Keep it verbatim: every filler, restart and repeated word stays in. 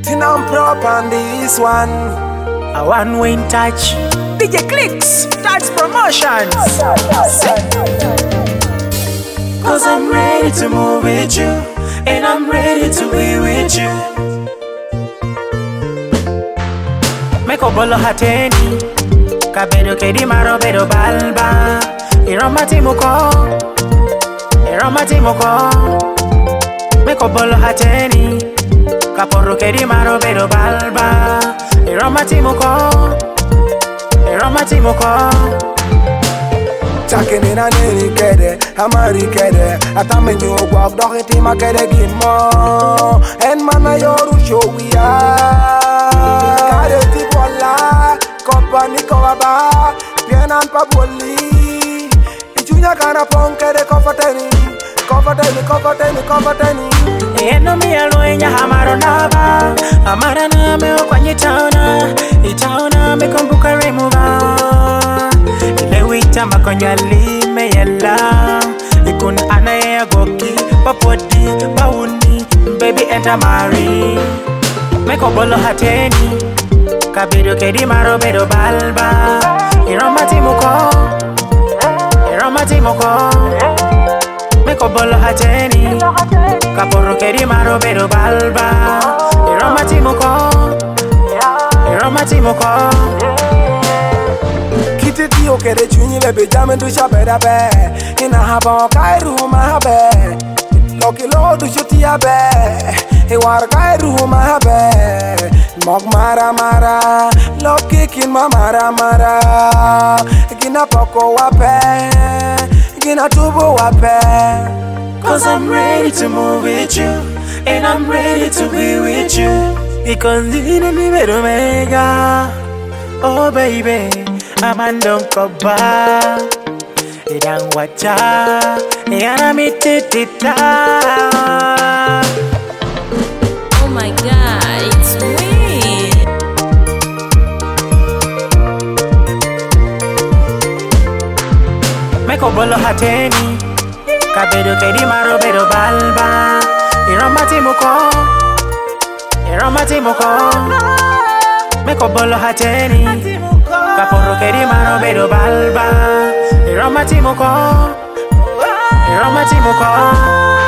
Sitting on prop on this one. A one way in touch. D J Clicks, Touch Promotions. Cause I'm ready to move with you, and I'm ready to be with you. Meko bolo hateni, kabedo kedi maro bedo balba. Iroma timuko, iroma timuko. Meko bolo hateni, kaporo kedi maro bedo balba. Iroma timuko, iroma timuko. Talking in a nini kede, amari kede. Atamenyo walk dog it in my kede gimo. And mana yoru show we are. Kade tipola, company kawaba, pianan paboli. Ichunya kana pon kede kofateni, kofateni, kofateni, kofateni. Eno mi aluenya hamaro naba, amara na me okwanyi taona, itaona me kumbuka remover. Wita makonya lime yella ikun anaya goki papodi bauni baby enter mari meko bolo hateni kabido kedi maro bedo balba iroma timuko iroma timuko meko bolo hateni kaporo kedi maro bedo balba iroma timuko iroma timuko. Tio che de chuni le bejame du shabeda be ina haba kairu ma be loki lo du chuti abe e war kairu ma be mog mara mara loki kin ma mara mara gina poko wape gina tubo wape. Cause I'm ready to move with you, and I'm ready to be with you, because you need me better mega. Oh baby, I'm on don't go back. It ain't what ya, and I'm it it Oh my God, it's weird. Meko bolo hateni, kabedo kedi maro bedo balba. Iroma timuko, iroma timuko. Meko bolo hateni, kaporo kedi maro bedo balba. Iroma timuko, iroma timuko.